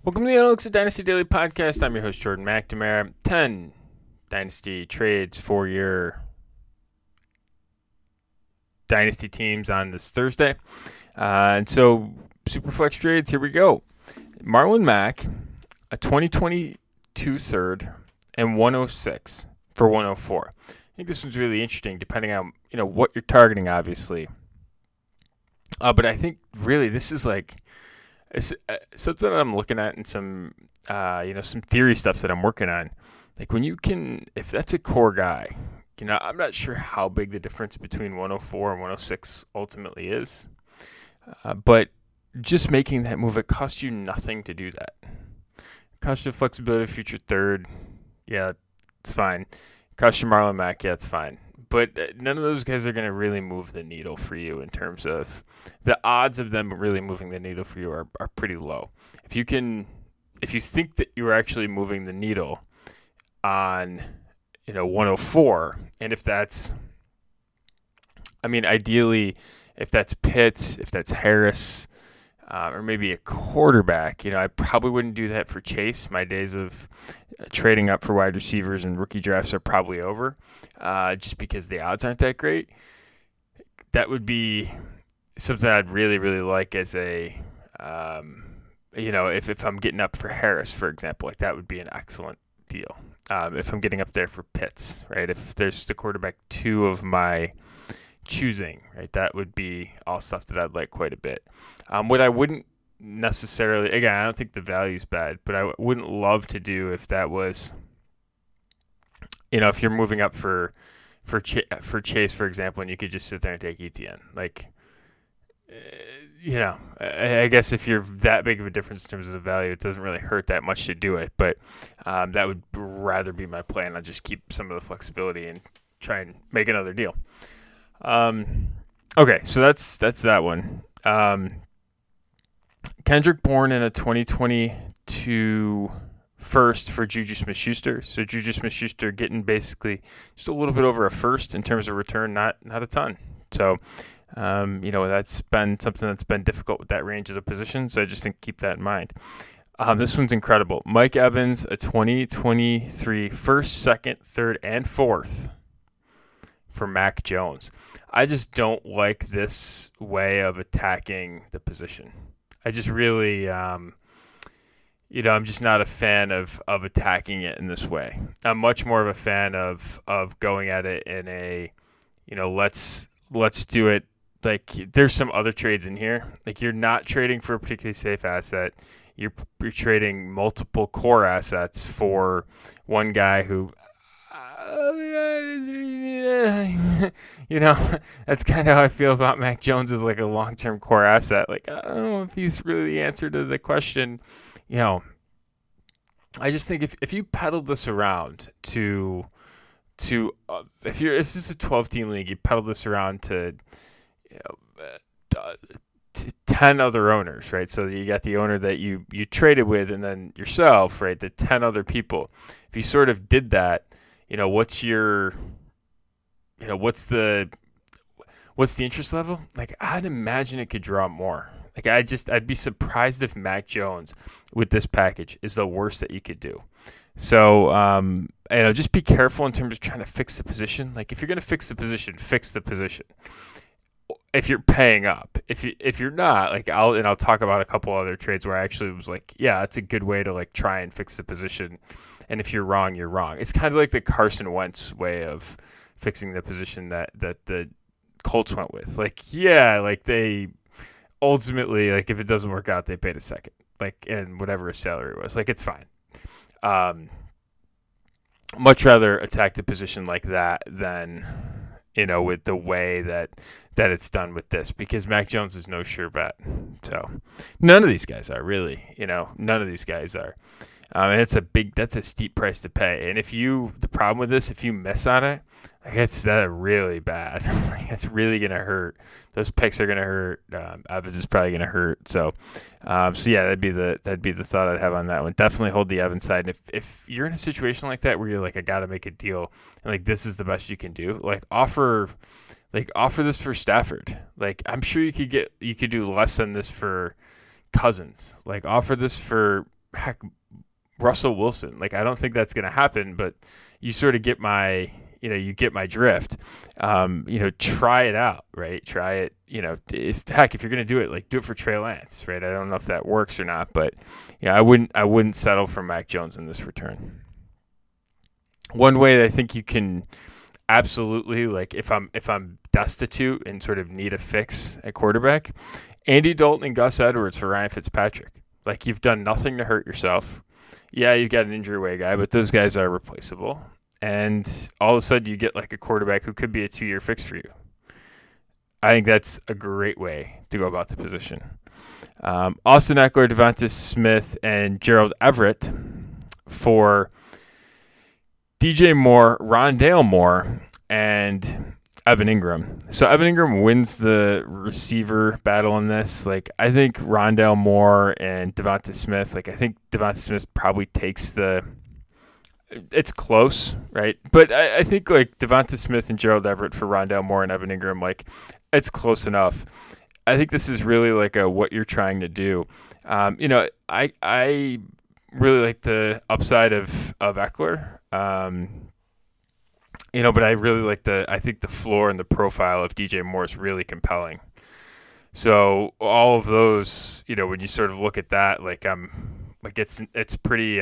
Welcome to the Analytics of Dynasty Daily Podcast. I'm your host, Jordan McNamara. 10 Dynasty trades for your Dynasty teams on this Thursday. And so, Superflex trades, here we go. Marlon Mack, a 2022 third, and 106 for 104. I think this one's really interesting, depending on what you're targeting, obviously. But I think really this is like it's something that I'm looking at in some some theory stuff that I'm working on. Like when you can, if that's a core guy, I'm not sure how big the difference between 104 and 106 ultimately is. But just making that move, it costs you nothing to do that. It costs you flexibility of future third. Yeah, it's fine. It costs you Marlon Mack. Yeah, it's fine. But none of those guys are going to really move the needle for you in terms of the odds of them really moving the needle for you are pretty low. If you think that you're actually moving the needle on 104, and if that's, ideally, if that's Pitts, if that's Harris, or maybe a quarterback, I probably wouldn't do that for Chase. My days of trading up for wide receivers and rookie drafts are probably over, just because the odds aren't that great. That would be something I'd really, really like as a, if I'm getting up for Harris, for example, like that would be an excellent deal. If I'm getting up there for Pitts, right? If there's the quarterback 2 of my choosing, right? That would be all stuff that I'd like quite a bit. What I wouldn't necessarily, again, I don't think the value's bad, but I wouldn't love to do if that was, if you're moving up for Chase, for example, and you could just sit there and take ETN. Like, I guess if you're that big of a difference in terms of the value, it doesn't really hurt that much to do it. But that would rather be my plan. I'll just keep some of the flexibility and try and make another deal. Okay, so that's that one. Kendrick Bourne in a 2022 first for Juju Smith-Schuster. So Juju Smith-Schuster getting basically just a little bit over a first in terms of return, not a ton. So, that's been something that's been difficult with that range of the position. So I just think keep that in mind. This one's incredible. Mike Evans, a 2023 first, second, third, and fourth for Mac Jones. I just don't like this way of attacking the position. I just really, I'm just not a fan of attacking it in this way. I'm much more of a fan of going at it in a, let's do it. Like there's some other trades in here. Like you're not trading for a particularly safe asset. You're trading multiple core assets for one guy who, that's kind of how I feel about Mac Jones as like a long-term core asset. Like, I don't know if he's really the answer to the question. I just think if you pedal this around to if this is a 12-team league, you pedal this around to 10 other owners, right? So you got the owner that you traded with, and then yourself, right? The 10 other people. If you sort of did that, what's the interest level? Like, I'd imagine it could draw more. Like, I'd be surprised if Mac Jones with this package is the worst that you could do. So, just be careful in terms of trying to fix the position. Like, if you're going to fix the position, fix the position. If you're paying up, if you're not, like, I'll talk about a couple other trades where I actually was like, yeah, that's a good way to like try and fix the position. And if you're wrong, you're wrong. It's kind of like the Carson Wentz way of fixing the position that the Colts went with. Like, yeah, like they ultimately, like if it doesn't work out, they paid a second, like, and whatever his salary was. Like, it's fine. Much rather attack the position like that than, with the way that it's done with this, because Mac Jones is no sure bet. So none of these guys are really, none of these guys are. And that's a steep price to pay. And the problem with this, if you miss on it, like it's really bad. It's really going to hurt. Those picks are going to hurt. Evans is probably going to hurt. So yeah, that'd be the thought I'd have on that one. Definitely hold the Evans side. And if you're in a situation like that where you're like, I got to make a deal, and like this is the best you can do, like offer this for Stafford. Like I'm sure you could do less than this for Cousins. Like offer this for heck, Russell Wilson. Like, I don't think that's going to happen, but you sort of get my, you get my drift. Try it out, right? Try it. If you're going to do it, like, do it for Trey Lance, right? I don't know if that works or not, but I wouldn't settle for Mac Jones in this return. One way that I think you can absolutely, like, if I'm destitute and sort of need a fix at quarterback, Andy Dalton and Gus Edwards for Ryan Fitzpatrick. Like, you've done nothing to hurt yourself. Yeah, you've got an injury away guy, but those guys are replaceable. And all of a sudden you get like a quarterback who could be a 2-year fix for you. I think that's a great way to go about the position. Austin Eckler, Devonta Smith, and Gerald Everett for DJ Moore, Rondale Moore, and Evan Ingram. So Evan Ingram wins the receiver battle in this. Like, I think Rondale Moore and Devonta Smith, like, I think Devonta Smith probably takes it's close, right? But I think, like, Devonta Smith and Gerald Everett for Rondale Moore and Evan Ingram, like, it's close enough. I think this is really like what you're trying to do. I really like the upside of Eckler. But I really like I think the floor and the profile of DJ Moore is really compelling. So all of those, when you sort of look at that, like, it's pretty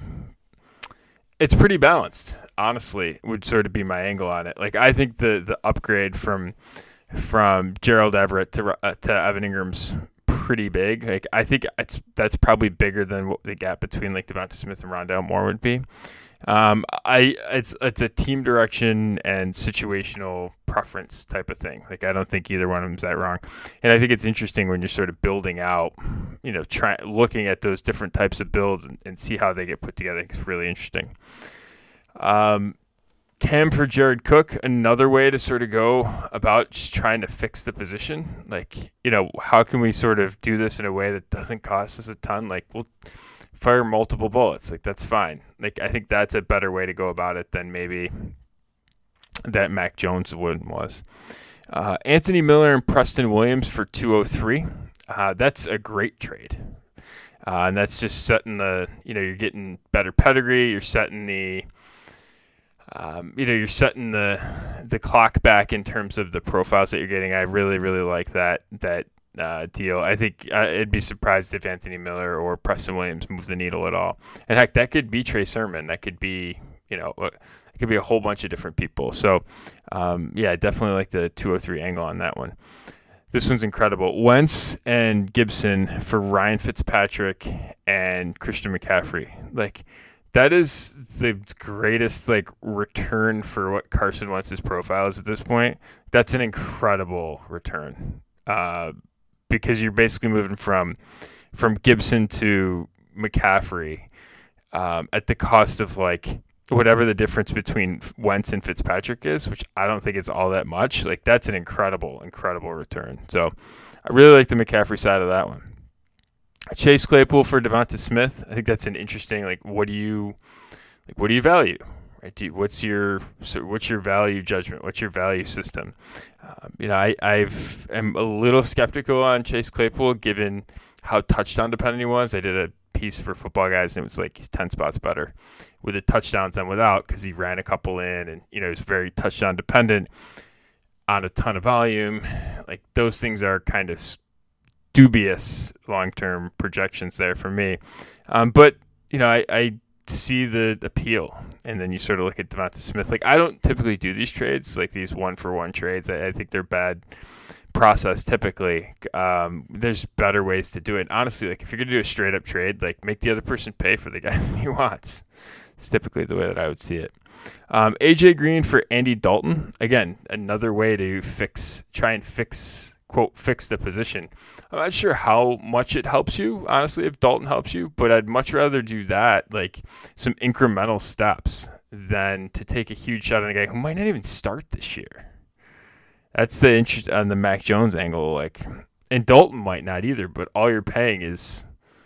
balanced, honestly, would sort of be my angle on it. Like, I think the upgrade from Gerald Everett to Evan Ingram's pretty big. Like, I think that's probably bigger than what the gap between, like, Devonta Smith and Rondale Moore would be. It's a team direction and situational preference type of thing. Like, I don't think either one of them's that wrong. And I think it's interesting when you're sort of building out, looking at those different types of builds and see how they get put together. I think it's really interesting. Cam for Jared Cook, another way to sort of go about just trying to fix the position. Like, how can we sort of do this in a way that doesn't cost us a ton? Like, we'll fire multiple bullets. Like, that's fine. Like, I think that's a better way to go about it than maybe that Mac Jones was. Anthony Miller and Preston Williams for 203. That's a great trade. And that's just setting you're getting better pedigree. You're setting you're setting the clock back in terms of the profiles that you're getting. I really, really like that deal. I think it'd be surprised if Anthony Miller or Preston Williams move the needle at all. And heck, that could be Trey Sermon. That could be, it could be a whole bunch of different people. So, I definitely like the 203 angle on that one. This one's incredible. Wentz and Gibson for Ryan Fitzpatrick and Christian McCaffrey. Like, that is the greatest, like, return for what Carson Wentz's profile is at this point. That's an incredible return. Because you're basically moving from Gibson to McCaffrey at the cost of, like, whatever the difference between Wentz and Fitzpatrick is, which I don't think it's all that much. Like, that's an incredible, incredible return. So I really like the McCaffrey side of that one. Chase Claypool for Devonta Smith. I think that's an interesting, like, what do you value? Right? What's your value judgment? What's your value system? I'm a little skeptical on Chase Claypool given how touchdown dependent he was. I did a piece for Football Guys and it was like he's 10 spots better with the touchdowns than without because he ran a couple in and he's very touchdown dependent on a ton of volume. Like, those things are kind of dubious long-term projections there for me. But I see the appeal. And then you sort of look at Devonta Smith. Like, I don't typically do these trades, like these one-for-one trades. I think they're bad process typically. There's better ways to do it. Honestly, like, if you're going to do a straight-up trade, like, make the other person pay for the guy that he wants. It's typically the way that I would see it. AJ Green for Andy Dalton. Again, another way to try and fix the position. I'm not sure how much it helps you, honestly, if Dalton helps you, but I'd much rather do that, like some incremental steps, than to take a huge shot on a guy who might not even start this year. That's the interest on the Mac Jones angle. Like, and Dalton might not either, but all you're paying is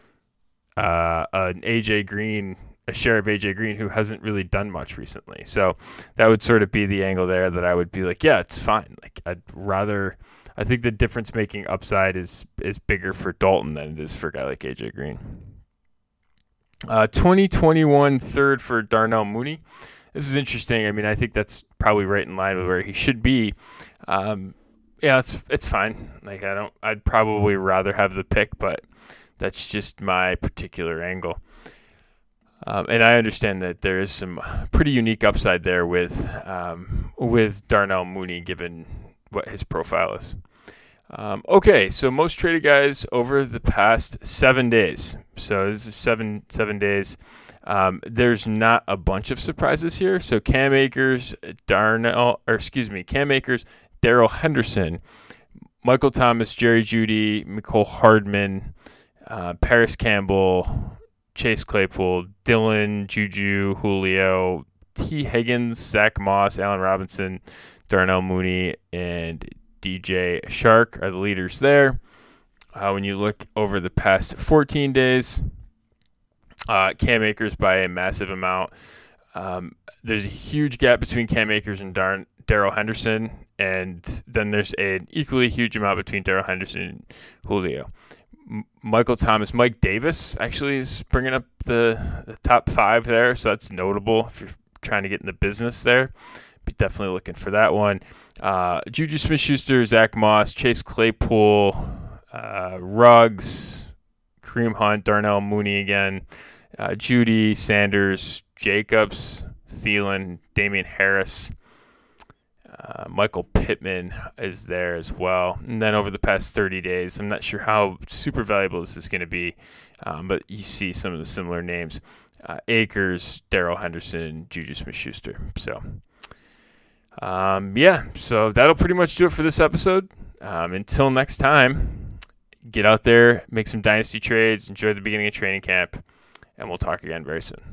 an AJ Green, a share of AJ Green, who hasn't really done much recently. So that would sort of be the angle there that I would be like, yeah, it's fine. Like, I think the difference-making upside is bigger for Dalton than it is for a guy like AJ Green. 2021 third for Darnell Mooney. This is interesting. I mean, I think that's probably right in line with where he should be. Yeah, it's fine. Like I'd probably rather have the pick, but that's just my particular angle. And I understand that there is some pretty unique upside there with Darnell Mooney, given what his profile is. Okay, so most traded guys over the past 7 days. So this is seven days. There's not a bunch of surprises here. So Cam Akers, Darrell Henderson, Michael Thomas, Jerry Jeudy, Mecole Hardman, Paris Campbell, Chase Claypool, Dylan, Juju, Julio, T. Higgins, Zach Moss, Allen Robinson, Darnell Mooney, and DJ Chark are the leaders there. When you look over the past 14 days, Cam Akers by a massive amount. There's a huge gap between Cam Akers and Darrell Henderson, and then there's an equally huge amount between Darrell Henderson and Julio. Michael Thomas, Mike Davis actually is bringing up the top 5 there, so that's notable if you're trying to get in the business there. Be definitely looking for that one. Juju Smith-Schuster, Zach Moss, Chase Claypool, Ruggs, Kareem Hunt, Darnell Mooney again, Jeudy, Sanders, Jacobs, Thielen, Damian Harris, Michael Pittman is there as well. And then over the past 30 days, I'm not sure how super valuable this is going to be, but you see some of the similar names. Akers, Darrell Henderson, Juju Smith-Schuster. So, so that'll pretty much do it for this episode. Until next time, get out there, make some dynasty trades, enjoy the beginning of training camp, and we'll talk again very soon.